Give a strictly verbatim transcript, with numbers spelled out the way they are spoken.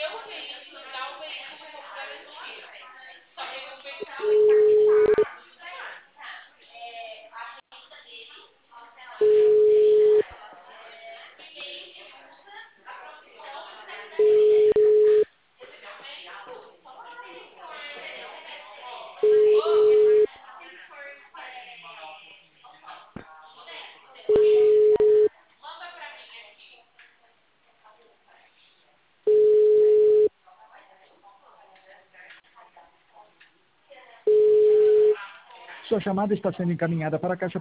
Sua chamada está sendo encaminhada para a caixa